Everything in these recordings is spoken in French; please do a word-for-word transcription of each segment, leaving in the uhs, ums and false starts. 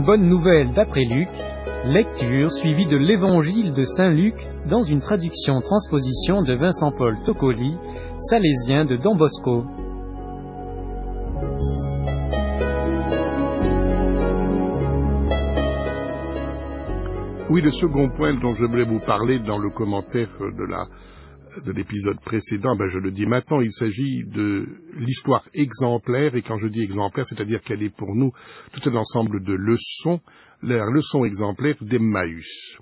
une bonne nouvelle d'après Luc, lecture suivie de l'évangile de Saint Luc dans une traduction-transposition de Vincent-Paul Toccoli, salésien de Don Bosco. Oui, le second point dont je voulais vous parler dans le commentaire de la de l'épisode précédent, ben je le dis maintenant, il s'agit de l'histoire exemplaire, et quand je dis exemplaire, c'est-à-dire qu'elle est pour nous tout un ensemble de leçons, la leçon exemplaire d'Emmaüs.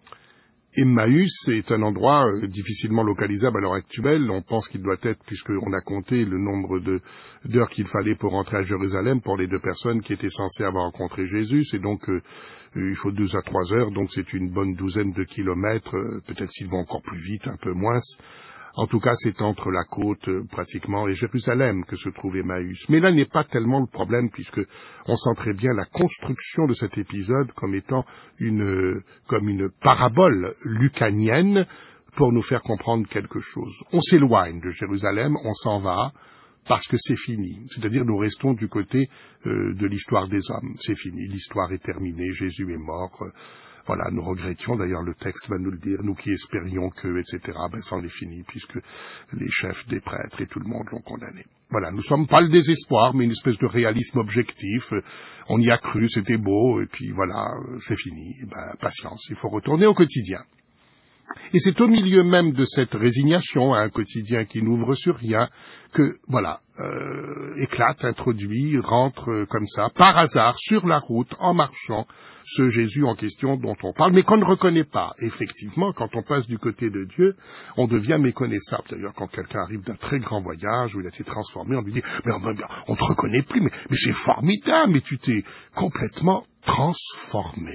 Emmaüs est un endroit euh, difficilement localisable à l'heure actuelle. On pense qu'il doit être, puisqu'on a compté le nombre de, d'heures qu'il fallait pour rentrer à Jérusalem pour les deux personnes qui étaient censées avoir rencontré Jésus. Et donc, euh, il faut deux à trois heures, donc c'est une bonne douzaine de kilomètres. Euh, peut-être s'ils vont encore plus vite, un peu moins. En tout cas, c'est entre la côte, euh, pratiquement, et Jérusalem que se trouve Emmaüs. Mais là n'est pas tellement le problème, puisque on sent très bien la construction de cet épisode comme étant une, euh, comme une parabole lucanienne pour nous faire comprendre quelque chose. On s'éloigne de Jérusalem, on s'en va, parce que c'est fini. C'est-à-dire, nous restons du côté euh, de l'histoire des hommes. C'est fini, l'histoire est terminée, Jésus est mort. Euh, Voilà, nous regrettions, d'ailleurs le texte va nous le dire, nous qui espérions que, et cetera, ben c'en est fini, puisque les chefs des prêtres et tout le monde l'ont condamné. Voilà, nous ne sommes pas le désespoir, mais une espèce de réalisme objectif. On y a cru, c'était beau, et puis voilà, c'est fini. Ben, patience, il faut retourner au quotidien. Et c'est au milieu même de cette résignation à un quotidien qui n'ouvre sur rien que, voilà, euh, éclate, introduit, rentre euh, comme ça, par hasard, sur la route, en marchant, ce Jésus en question dont on parle, mais qu'on ne reconnaît pas. Effectivement, quand on passe du côté de Dieu, on devient méconnaissable. D'ailleurs, quand quelqu'un arrive d'un très grand voyage où il a été transformé, on lui dit « mais on ne te reconnaît plus, mais, mais c'est formidable, mais tu t'es complètement transformé ».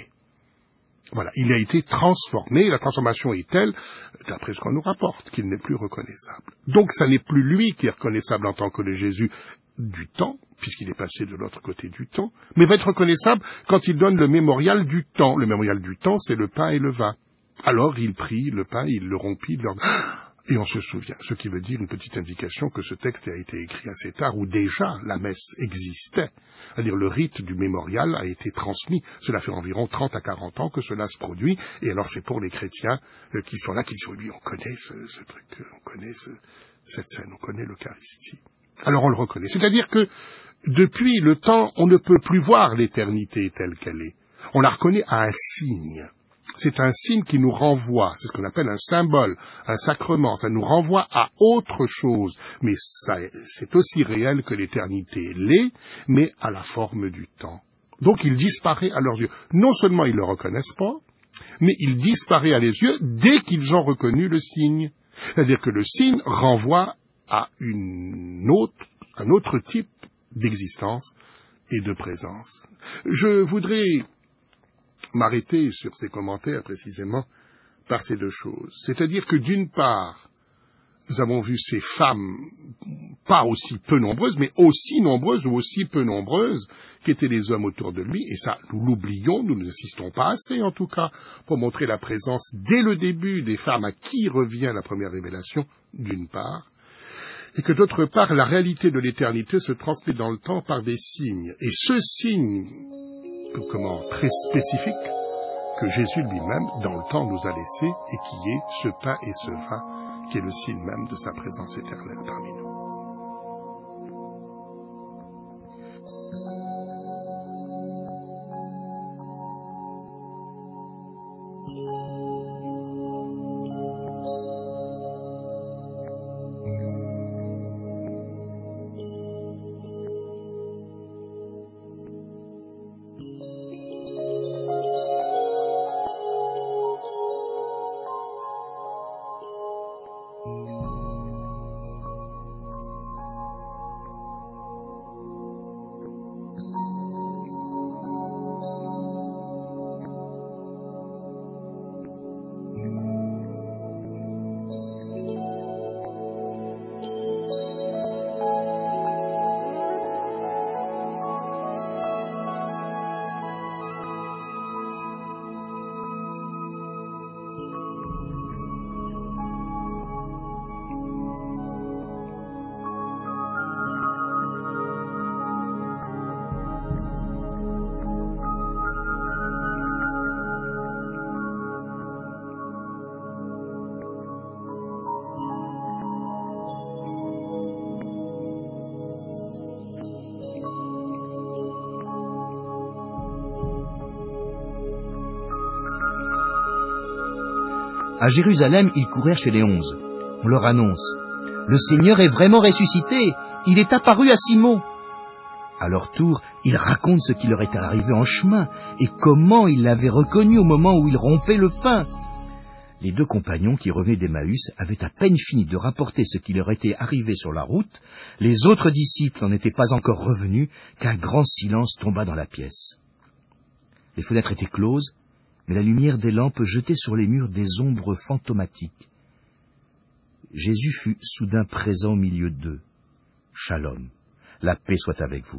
Voilà, il a été transformé, la transformation est telle, d'après ce qu'on nous rapporte, qu'il n'est plus reconnaissable. Donc ça n'est plus lui qui est reconnaissable en tant que le Jésus du temps, puisqu'il est passé de l'autre côté du temps, mais va être reconnaissable quand il donne le mémorial du temps. Le mémorial du temps, c'est le pain et le vin. Alors il prit le pain, il le rompit, il leur... et on se souvient, ce qui veut dire une petite indication que ce texte a été écrit assez tard, où déjà la messe existait. C'est-à-dire le rite du mémorial a été transmis. Cela fait environ trente à quarante ans que cela se produit, et alors c'est pour les chrétiens euh, qui sont là, qui disent, oui, on connaît ce, ce truc, on connaît ce, cette scène, on connaît l'Eucharistie. Alors on le reconnaît. C'est-à-dire que depuis le temps, on ne peut plus voir l'éternité telle qu'elle est. On la reconnaît à un signe. C'est un signe qui nous renvoie, c'est ce qu'on appelle un symbole, un sacrement, ça nous renvoie à autre chose, mais ça, c'est aussi réel que l'éternité l'est, mais à la forme du temps. Donc il disparaît à leurs yeux. Non seulement ils ne le reconnaissent pas, mais il disparaît à les yeux dès qu'ils ont reconnu le signe. C'est-à-dire que le signe renvoie à une autre, un autre type d'existence et de présence. Je voudrais m'arrêter sur ces commentaires précisément par ces deux choses. C'est-à-dire que d'une part, nous avons vu ces femmes, pas aussi peu nombreuses, mais aussi nombreuses ou aussi peu nombreuses qu'étaient les hommes autour de lui, et ça, nous l'oublions, nous n'insistons pas assez en tout cas, pour montrer la présence dès le début des femmes à qui revient la première révélation, d'une part, et que d'autre part, la réalité de l'éternité se transmet dans le temps par des signes. Et ce signe, comment, très spécifique, que Jésus lui-même, dans le temps, nous a laissé, et qui est ce pain et ce vin, qui est le signe même de sa présence éternelle parmi nous. À Jérusalem, ils courèrent chez les onze. On leur annonce: « Le Seigneur est vraiment ressuscité, il est apparu à Simon. » À leur tour, ils racontent ce qui leur était arrivé en chemin et comment ils l'avaient reconnu au moment où ils rompaient le pain. Les deux compagnons qui revenaient d'Emmaüs avaient à peine fini de rapporter ce qui leur était arrivé sur la route. Les autres disciples n'en étaient pas encore revenus qu'un grand silence tomba dans la pièce. Les fenêtres étaient closes, mais la lumière des lampes jetait sur les murs des ombres fantomatiques. Jésus fut soudain présent au milieu d'eux. « Shalom, la paix soit avec vous. »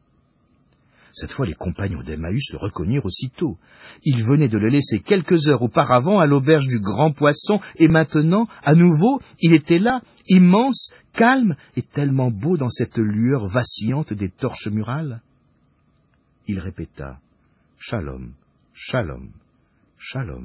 Cette fois, les compagnons d'Emmaüs le reconnurent aussitôt. Il venait de le laisser quelques heures auparavant à l'auberge du Grand Poisson, et maintenant, à nouveau, il était là, immense, calme et tellement beau dans cette lueur vacillante des torches murales. Il répéta: « Shalom, shalom, shalom. »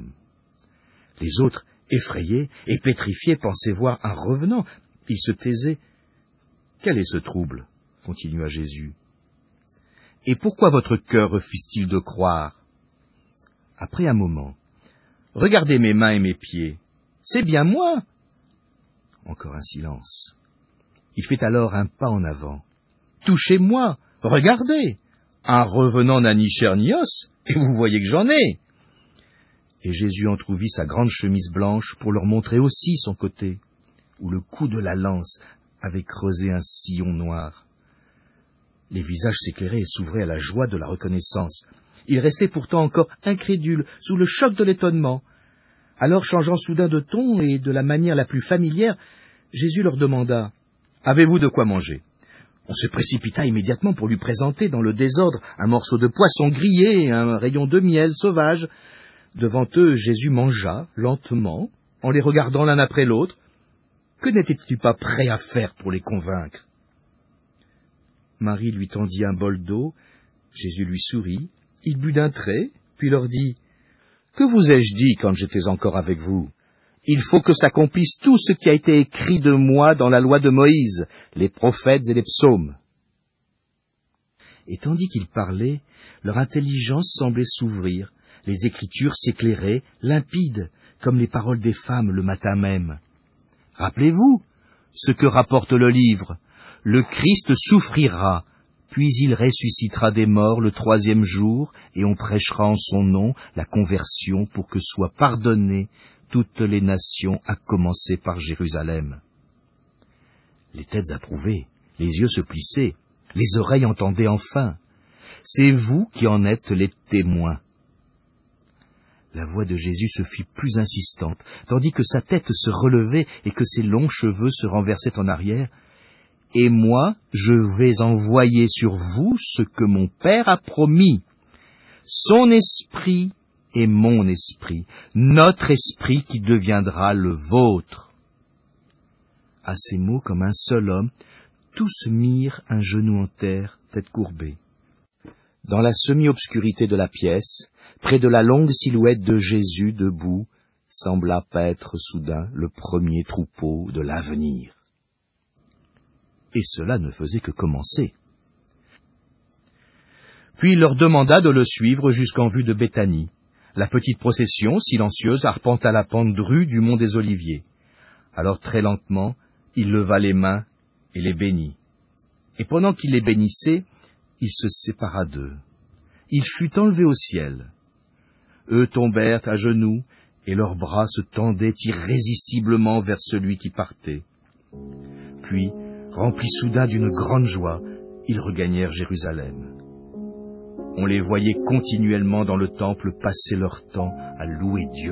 Les autres, effrayés et pétrifiés, pensaient voir un revenant. Ils se taisaient. « Quel est ce trouble ?» continua Jésus. « Et pourquoi votre cœur refuse-t-il de croire ?» Après un moment: « Regardez mes mains et mes pieds, c'est bien moi. » Encore un silence. Il fait alors un pas en avant. « Touchez-moi, regardez, un revenant n'a ni chair ni os, et vous voyez que j'en ai. » Et Jésus entrouvrit sa grande chemise blanche pour leur montrer aussi son côté, où le coup de la lance avait creusé un sillon noir. Les visages s'éclairaient et s'ouvraient à la joie de la reconnaissance. Ils restaient pourtant encore incrédules, sous le choc de l'étonnement. Alors, changeant soudain de ton et de la manière la plus familière, Jésus leur demanda: « Avez-vous de quoi manger ?» On se précipita immédiatement pour lui présenter, dans le désordre, un morceau de poisson grillé et un rayon de miel sauvage. Devant eux, Jésus mangea, lentement, en les regardant l'un après l'autre. Que n'était-il pas prêt à faire pour les convaincre? Marie lui tendit un bol d'eau. Jésus lui sourit. Il but d'un trait, puis leur dit: « Que vous ai-je dit quand j'étais encore avec vous? Il faut que s'accomplisse tout ce qui a été écrit de moi dans la loi de Moïse, les prophètes et les psaumes. » Et tandis qu'il parlait, leur intelligence semblait s'ouvrir, les Écritures s'éclairaient, limpides, comme les paroles des femmes le matin même. Rappelez-vous ce que rapporte le livre: le Christ souffrira, puis il ressuscitera des morts le troisième jour, et on prêchera en son nom la conversion pour que soient pardonnées toutes les nations, à commencer par Jérusalem. Les têtes approuvaient, les yeux se plissaient, les oreilles entendaient enfin. C'est vous qui en êtes les témoins. La voix de Jésus se fit plus insistante, tandis que sa tête se relevait et que ses longs cheveux se renversaient en arrière. « Et moi, je vais envoyer sur vous ce que mon Père a promis. Son esprit et mon esprit, notre esprit qui deviendra le vôtre. » À ces mots, comme un seul homme, tous mirent un genou en terre, tête courbée. Dans la semi-obscurité de la pièce, près de la longue silhouette de Jésus debout, sembla paître soudain le premier troupeau de l'avenir. Et cela ne faisait que commencer. Puis il leur demanda de le suivre jusqu'en vue de Béthanie. La petite procession, silencieuse, arpenta la pente drue du mont des Oliviers. Alors très lentement, il leva les mains et les bénit. Et pendant qu'il les bénissait, il se sépara d'eux. Il fut enlevé au ciel. Eux tombèrent à genoux, et leurs bras se tendaient irrésistiblement vers celui qui partait. Puis, remplis soudain d'une grande joie, ils regagnèrent Jérusalem. On les voyait continuellement dans le temple passer leur temps à louer Dieu.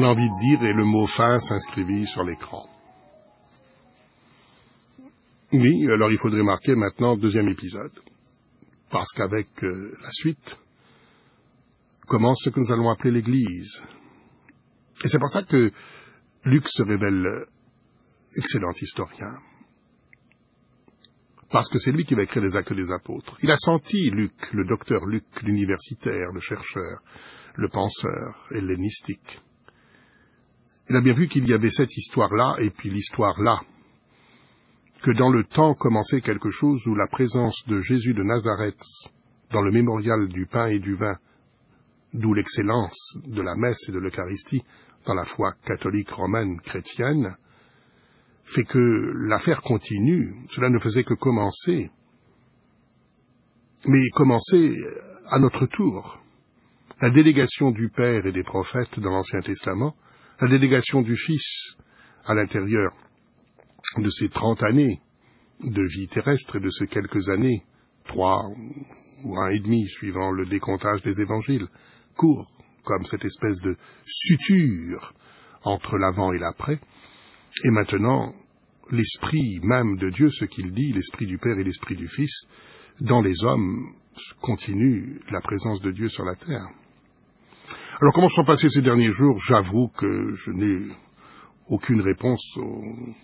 envie de dire, et le mot fin s'inscrivit sur l'écran. Oui, alors il faudrait marquer maintenant deuxième épisode. Parce qu'avec euh, la suite, commence ce que nous allons appeler l'Église. Et c'est pour ça que Luc se révèle euh, excellent historien. Parce que c'est lui qui va écrire les Actes des Apôtres. Il a senti Luc, le docteur Luc, l'universitaire, le chercheur, le penseur hellénistique. Il a bien vu qu'il y avait cette histoire-là et puis l'histoire-là, que dans le temps commençait quelque chose où la présence de Jésus de Nazareth dans le mémorial du pain et du vin, d'où l'excellence de la messe et de l'Eucharistie dans la foi catholique romaine chrétienne, fait que l'affaire continue, cela ne faisait que commencer, mais commencer à notre tour. La délégation du Père et des prophètes dans l'Ancien Testament, la délégation du Fils à l'intérieur de ces trente années de vie terrestre et de ces quelques années, trois ou un et demi, suivant le décomptage des évangiles, court comme cette espèce de suture entre l'avant et l'après, et maintenant, l'Esprit même de Dieu, ce qu'il dit, l'Esprit du Père et l'Esprit du Fils, dans les hommes, continue la présence de Dieu sur la terre. Alors, comment sont passés ces derniers jours? J'avoue que je n'ai aucune réponse au,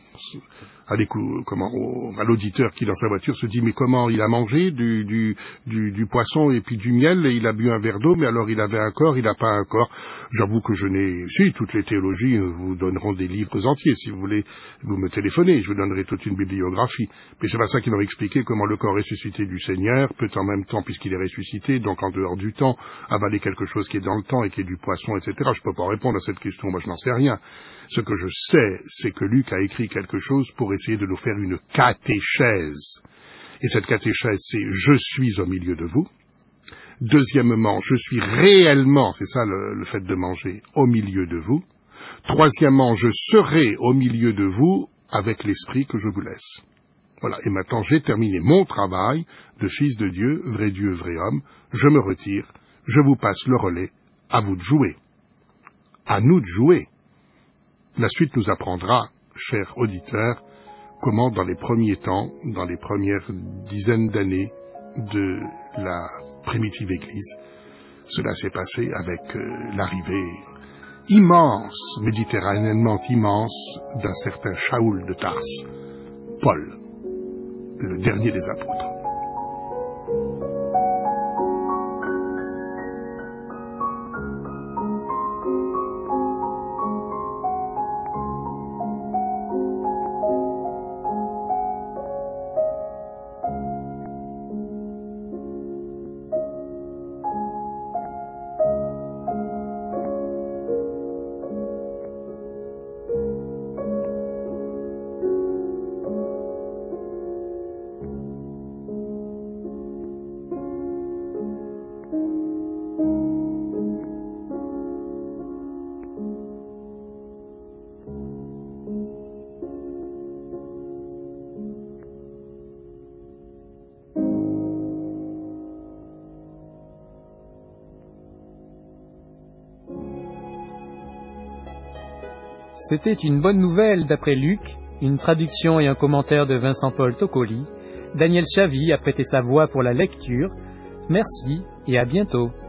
à, comment, au, à l'auditeur qui, dans sa voiture, se dit, mais comment il a mangé du, du, du, du poisson et puis du miel, et il a bu un verre d'eau, mais alors il avait un corps, il n'a pas un corps. J'avoue que je n'ai... Si, toutes les théologies vous donneront des livres entiers. Si vous voulez, vous me téléphonez, je vous donnerai toute une bibliographie. Mais c'est pas ça qui va expliquer comment le corps ressuscité du Seigneur peut en même temps, puisqu'il est ressuscité, donc en dehors du temps, avaler quelque chose qui est dans le temps et qui est du poisson, et cetera. Je peux pas répondre à cette question, moi je n'en sais rien. Ce que je sais, c'est que Luc a écrit quelque chose pour essayer de nous faire une catéchèse. Et cette catéchèse, c'est « je suis au milieu de vous ». Deuxièmement, je suis réellement, c'est ça le, le fait de manger, au milieu de vous. Troisièmement, je serai au milieu de vous avec l'esprit que je vous laisse. Voilà, et maintenant j'ai terminé mon travail de fils de Dieu, vrai Dieu, vrai homme. Je me retire, je vous passe le relais, à vous de jouer. À nous de jouer. La suite nous apprendra, chers auditeurs, comment dans les premiers temps, dans les premières dizaines d'années de la primitive Église, cela s'est passé avec euh, l'arrivée immense, méditerranéennement immense, d'un certain Shaoul de Tarse, Paul, le dernier des apôtres. C'était une bonne nouvelle d'après Luc, une traduction et un commentaire de Vincent-Paul Toccoli. Daniel Chavy a prêté sa voix pour la lecture. Merci et à bientôt.